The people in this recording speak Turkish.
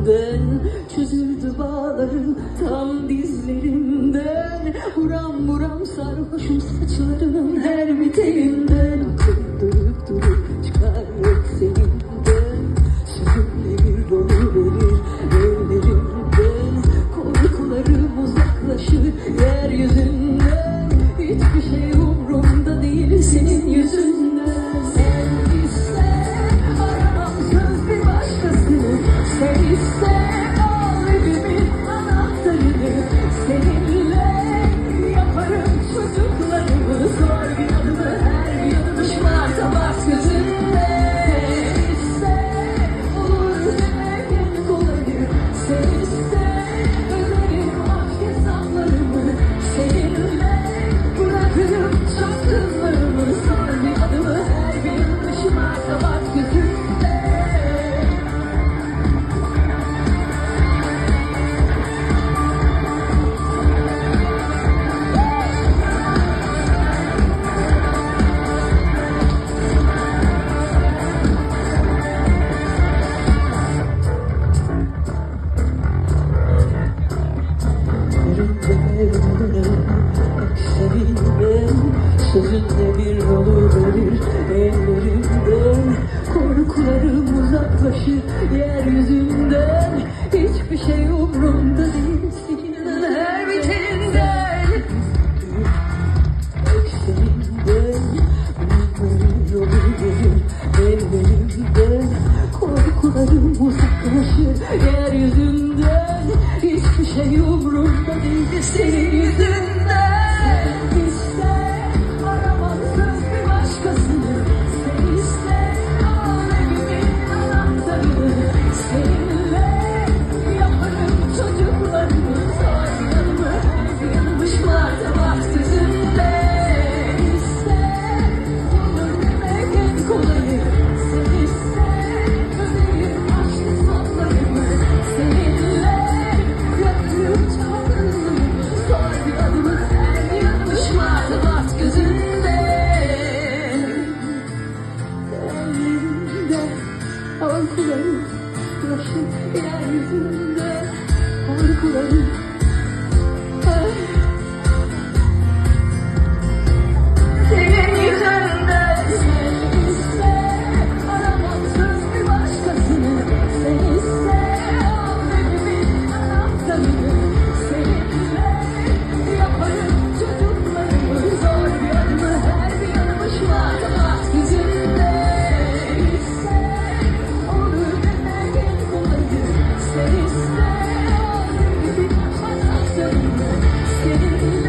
Çözüldü bağlarım tam dizlerimden. Buram buram sarhoşum saçlarının her bir telinden. Aklım durup durup çıkar yok seninden. Sözümle bir dolu verir ellerimden. Korkularım uzaklaşır yeryüzünden. Hiçbir şey umurumda değil senin yüzünden. Sen iste aramam söz bir başkasını. Sen iste al evimin anahtarını. Seninle yaparım çocuklarımı. Sor bir adımı her bir yanımı şımarta bas gözünde. Sen iste olur demek en kolayı. Sen iste öderim aşk hesaplarımı. Seninle bırakırım çapkınlarımı. Sor bir adımı her bir yanımı şımarta bas gözünde. Sözünle bir yolu verir ellerimden. Korkularım uzaklaşır yeryüzünden. Hiçbir şey umurumda değil senin her biteninden. Seninden bir yolu verir ellerimden. Korkularım uzaklaşır yeryüzünden. Hiçbir şey umurumda değil senin yüzünden. Sen iste aramam söz bir başkasını. Sen iste al evimin anahtarını. Seninle yaparım çocuklarımı. Sor bir yanımı her bir yanımı şımarta bas gözünde. İste olur demek en kolayı. Sen iste öderim aşk hesaplarımı. Seninle yaparım çapkınlarımı. Sor bir adımı her bir yanımı şımarta bas gözünde. Ellerinde korkularım ulaşır yeryüzünde. Korkularım senin yüzünden. Sen iste aramam söz bir başkasını. Sen iste al evimin anahtarını. Seninle yaparım çocuklarımı. Zor bir adımı her bir yanımı şımarta bas yüzünde. İste olur demek en kolayı. Sen iste al evimin anahtarını. Seninle